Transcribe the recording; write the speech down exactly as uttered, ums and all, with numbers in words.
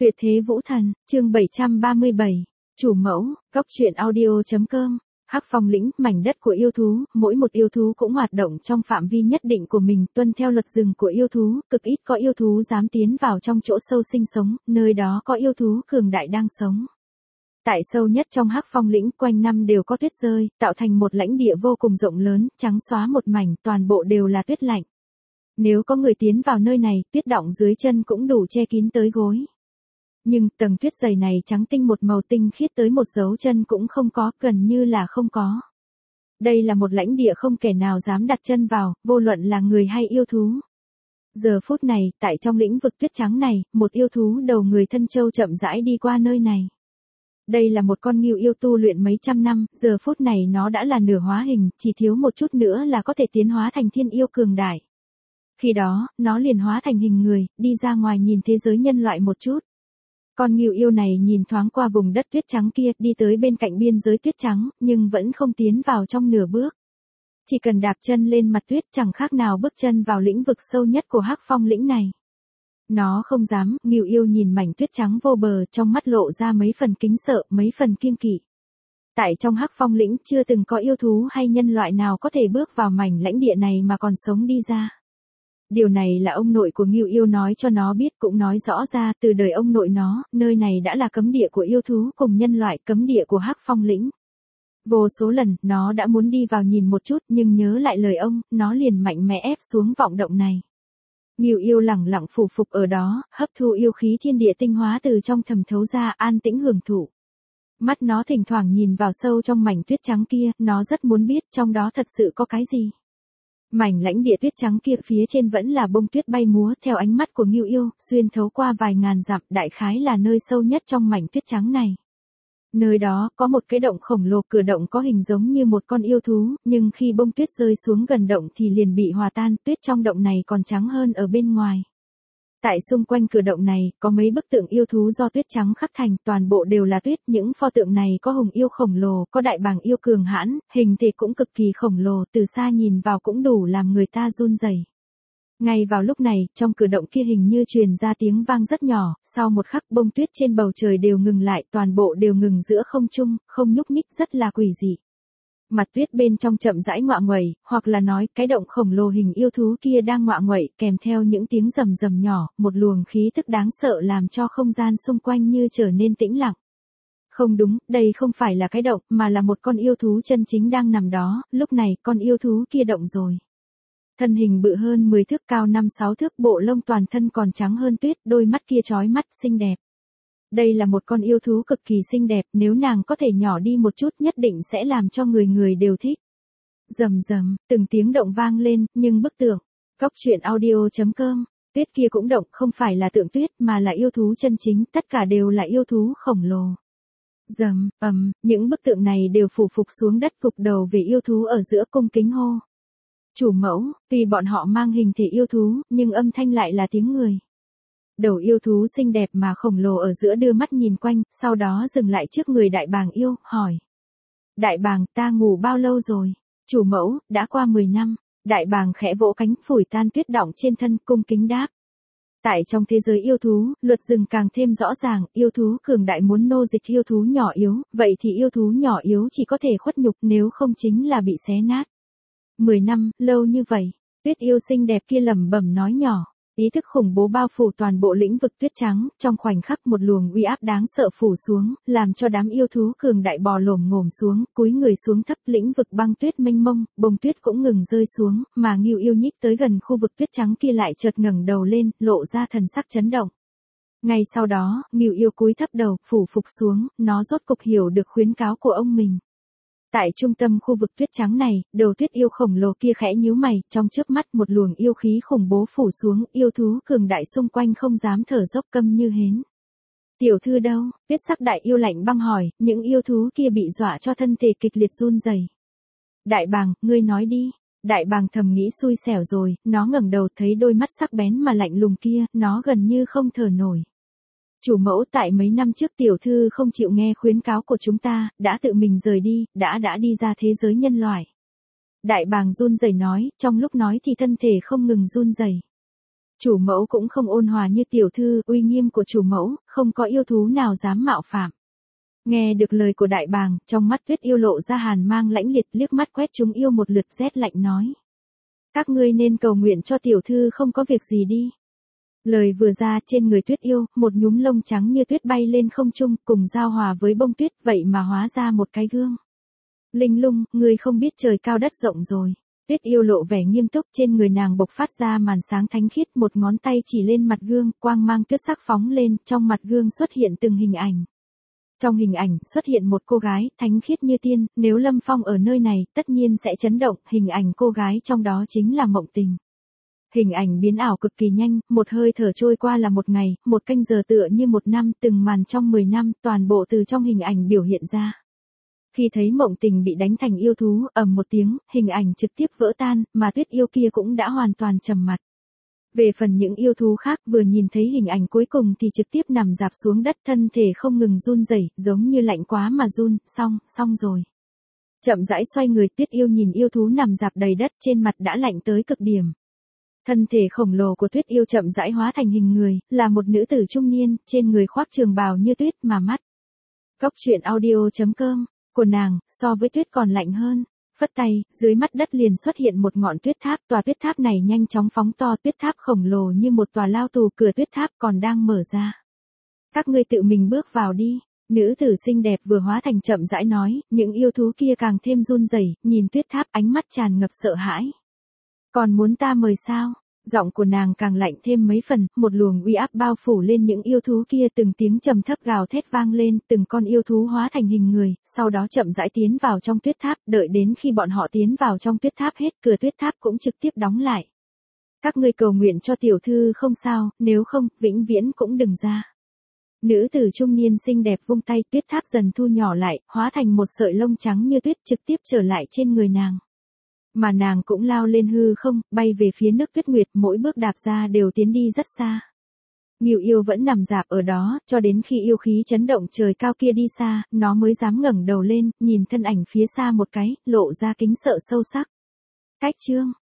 Tuyệt thế vũ thần, chương bảy trăm ba mươi bảy, chủ mẫu, góc truyện audio.com, Hắc Phong lĩnh, mảnh đất của yêu thú, mỗi một yêu thú cũng hoạt động trong phạm vi nhất định của mình, tuân theo luật rừng của yêu thú, cực ít có yêu thú dám tiến vào trong chỗ sâu sinh sống, nơi đó có yêu thú cường đại đang sống. Tại sâu nhất trong Hắc Phong lĩnh, quanh năm đều có tuyết rơi, tạo thành một lãnh địa vô cùng rộng lớn, trắng xóa một mảnh, toàn bộ đều là tuyết lạnh. Nếu có người tiến vào nơi này, tuyết đọng dưới chân cũng đủ che kín tới gối. Nhưng tầng tuyết dày này trắng tinh một màu tinh khiết tới một dấu chân cũng không có, gần như là không có. Đây là một lãnh địa không kẻ nào dám đặt chân vào, vô luận là người hay yêu thú. Giờ phút này, tại trong lĩnh vực tuyết trắng này, một yêu thú đầu người thân châu chậm rãi đi qua nơi này. Đây là một con ngưu yêu tu luyện mấy trăm năm, giờ phút này nó đã là nửa hóa hình, chỉ thiếu một chút nữa là có thể tiến hóa thành thiên yêu cường đại. Khi đó, nó liền hóa thành hình người, đi ra ngoài nhìn thế giới nhân loại một chút. Con ngưu yêu này nhìn thoáng qua vùng đất tuyết trắng kia, đi tới bên cạnh biên giới tuyết trắng, nhưng vẫn không tiến vào trong nửa bước. Chỉ cần đạp chân lên mặt tuyết chẳng khác nào bước chân vào lĩnh vực sâu nhất của Hắc Phong lĩnh này. Nó không dám, ngưu yêu nhìn mảnh tuyết trắng vô bờ, trong mắt lộ ra mấy phần kính sợ, mấy phần kiêng kỵ. Tại trong Hắc Phong lĩnh chưa từng có yêu thú hay nhân loại nào có thể bước vào mảnh lãnh địa này mà còn sống đi ra. Điều này là ông nội của ngưu yêu nói cho nó biết, cũng nói rõ ra từ đời ông nội nó, nơi này đã là cấm địa của yêu thú cùng nhân loại, cấm địa của Hắc Phong lĩnh. Vô số lần, nó đã muốn đi vào nhìn một chút, nhưng nhớ lại lời ông, nó liền mạnh mẽ ép xuống vọng động này. Ngưu yêu lẳng lặng phủ phục ở đó, hấp thu yêu khí thiên địa tinh hóa từ trong thầm thấu ra, an tĩnh hưởng thụ. Mắt nó thỉnh thoảng nhìn vào sâu trong mảnh tuyết trắng kia, nó rất muốn biết trong đó thật sự có cái gì. Mảnh lãnh địa tuyết trắng kia phía trên vẫn là bông tuyết bay múa, theo ánh mắt của ngưu yêu, xuyên thấu qua vài ngàn dặm, đại khái là nơi sâu nhất trong mảnh tuyết trắng này. Nơi đó, có một cái động khổng lồ, cửa động có hình giống như một con yêu thú, nhưng khi bông tuyết rơi xuống gần động thì liền bị hòa tan, tuyết trong động này còn trắng hơn ở bên ngoài. Tại xung quanh cửa động này, có mấy bức tượng yêu thú do tuyết trắng khắc thành, toàn bộ đều là tuyết, những pho tượng này có hùng yêu khổng lồ, có đại bàng yêu cường hãn, hình thể cũng cực kỳ khổng lồ, từ xa nhìn vào cũng đủ làm người ta run rẩy. Ngay vào lúc này, trong cửa động kia hình như truyền ra tiếng vang rất nhỏ, sau một khắc bông tuyết trên bầu trời đều ngừng lại, toàn bộ đều ngừng giữa không trung, không nhúc nhích, rất là quỷ dị. Mặt tuyết bên trong chậm rãi ngoạ nguậy, hoặc là nói, cái động khổng lồ hình yêu thú kia đang ngoạ nguậy, kèm theo những tiếng rầm rầm nhỏ, một luồng khí tức đáng sợ làm cho không gian xung quanh như trở nên tĩnh lặng. Không đúng, đây không phải là cái động, mà là một con yêu thú chân chính đang nằm đó, lúc này, con yêu thú kia động rồi. Thân hình bự hơn mười thước, cao năm sáu thước, bộ lông toàn thân còn trắng hơn tuyết, đôi mắt kia chói mắt, xinh đẹp. Đây là một con yêu thú cực kỳ xinh đẹp, nếu nàng có thể nhỏ đi một chút nhất định sẽ làm cho người người đều thích. Rầm rầm, từng tiếng động vang lên, nhưng bức tượng, góc truyện audio.com, tuyết kia cũng động, không phải là tượng tuyết mà là yêu thú chân chính, tất cả đều là yêu thú khổng lồ. Rầm, ầm, những bức tượng này đều phủ phục xuống đất, gục đầu về yêu thú ở giữa, cung kính hô. Chủ mẫu, tuy bọn họ mang hình thể yêu thú, nhưng âm thanh lại là tiếng người. Đầu yêu thú xinh đẹp mà khổng lồ ở giữa đưa mắt nhìn quanh, sau đó dừng lại trước người đại bàng yêu, hỏi. Đại bàng, ta ngủ bao lâu rồi? Chủ mẫu, đã qua mười năm. Đại bàng khẽ vỗ cánh, phủi tan tuyết đọng trên thân, cung kính đáp. Tại trong thế giới yêu thú, luật rừng càng thêm rõ ràng, yêu thú cường đại muốn nô dịch yêu thú nhỏ yếu, vậy thì yêu thú nhỏ yếu chỉ có thể khuất nhục, nếu không chính là bị xé nát. Mười năm, lâu như vậy, tuyết yêu xinh đẹp kia lẩm bẩm nói nhỏ. Ý thức khủng bố bao phủ toàn bộ lĩnh vực tuyết trắng, trong khoảnh khắc một luồng uy áp đáng sợ phủ xuống, làm cho đám yêu thú cường đại bò lổm ngổm xuống, cúi người xuống thấp, lĩnh vực băng tuyết mênh mông, bông tuyết cũng ngừng rơi xuống, mà ngưu yêu nhích tới gần khu vực tuyết trắng kia lại chợt ngẩng đầu lên, lộ ra thần sắc chấn động. Ngay sau đó, ngưu yêu cúi thấp đầu, phủ phục xuống, nó rốt cục hiểu được khuyến cáo của ông mình. Tại trung tâm khu vực tuyết trắng này, đầu tuyết yêu khổng lồ kia khẽ nhíu mày, trong chớp mắt một luồng yêu khí khủng bố phủ xuống, yêu thú cường đại xung quanh không dám thở dốc, câm như hến. Tiểu thư đâu? Tuyết sắc đại yêu lạnh băng hỏi, những yêu thú kia bị dọa cho thân thể kịch liệt run rẩy. Đại bàng, ngươi nói đi. Đại bàng thầm nghĩ xui xẻo rồi, nó ngẩng đầu thấy đôi mắt sắc bén mà lạnh lùng kia, nó gần như không thở nổi. Chủ mẫu, tại mấy năm trước tiểu thư không chịu nghe khuyến cáo của chúng ta, đã tự mình rời đi, đã đã đi ra thế giới nhân loại. Đại bàng run rẩy nói, trong lúc nói thì thân thể không ngừng run rẩy. Chủ mẫu cũng không ôn hòa như tiểu thư, uy nghiêm của chủ mẫu, không có yêu thú nào dám mạo phạm. Nghe được lời của đại bàng, trong mắt Tuyết Yêu lộ ra hàn mang lãnh liệt, liếc mắt quét chúng yêu một lượt rét lạnh nói. Các ngươi nên cầu nguyện cho tiểu thư không có việc gì đi. Lời vừa ra, trên người Tuyết Yêu, một nhúm lông trắng như tuyết bay lên không trung, cùng giao hòa với bông tuyết, vậy mà hóa ra một cái gương. Linh Lung, ngươi không biết trời cao đất rộng rồi. Tuyết Yêu lộ vẻ nghiêm túc, trên người nàng bộc phát ra màn sáng thánh khiết, một ngón tay chỉ lên mặt gương, quang mang tuyết sắc phóng lên, trong mặt gương xuất hiện từng hình ảnh. Trong hình ảnh, xuất hiện một cô gái, thánh khiết như tiên, nếu Lâm Phong ở nơi này, tất nhiên sẽ chấn động, hình ảnh cô gái trong đó chính là Mộng Tình. Hình ảnh biến ảo cực kỳ nhanh, một hơi thở trôi qua là một ngày, một canh giờ tựa như một năm, từng màn trong mười năm, toàn bộ từ trong hình ảnh biểu hiện ra. Khi thấy Mộng Tình bị đánh thành yêu thú, ầm một tiếng, hình ảnh trực tiếp vỡ tan, mà Tuyết Yêu kia cũng đã hoàn toàn trầm mặt. Về phần những yêu thú khác, vừa nhìn thấy hình ảnh cuối cùng thì trực tiếp nằm rạp xuống đất, thân thể không ngừng run rẩy, giống như lạnh quá mà run, xong, xong rồi. Chậm rãi xoay người, Tuyết Yêu nhìn yêu thú nằm rạp đầy đất, trên mặt đã lạnh tới cực điểm. Thân thể khổng lồ của Tuyết Yêu chậm rãi hóa thành hình người, là một nữ tử trung niên, trên người khoác trường bào như tuyết mà mắt. Góc truyện audio chấm com, của nàng, so với tuyết còn lạnh hơn. Phất tay, dưới mắt đất liền xuất hiện một ngọn tuyết tháp, tòa tuyết tháp này nhanh chóng phóng to, tuyết tháp khổng lồ như một tòa lao tù, cửa tuyết tháp còn đang mở ra. Các ngươi tự mình bước vào đi. Nữ tử xinh đẹp vừa hóa thành chậm rãi nói, những yêu thú kia càng thêm run rẩy, nhìn tuyết tháp ánh mắt tràn ngập sợ hãi. Còn muốn ta mời sao? Giọng của nàng càng lạnh thêm mấy phần, một luồng uy áp bao phủ lên những yêu thú kia, từng tiếng trầm thấp gào thét vang lên, từng con yêu thú hóa thành hình người, sau đó chậm rãi tiến vào trong tuyết tháp, đợi đến khi bọn họ tiến vào trong tuyết tháp hết, cửa tuyết tháp cũng trực tiếp đóng lại. Các ngươi cầu nguyện cho tiểu thư không sao, nếu không, vĩnh viễn cũng đừng ra. Nữ tử trung niên xinh đẹp vung tay, tuyết tháp dần thu nhỏ lại, hóa thành một sợi lông trắng như tuyết, trực tiếp trở lại trên người nàng. Mà nàng cũng lao lên hư không, bay về phía nước tuyết nguyệt, mỗi bước đạp ra đều tiến đi rất xa. Ngưu yêu vẫn nằm rạp ở đó, cho đến khi yêu khí chấn động trời cao kia đi xa, nó mới dám ngẩng đầu lên, nhìn thân ảnh phía xa một cái, lộ ra kính sợ sâu sắc. Cách chương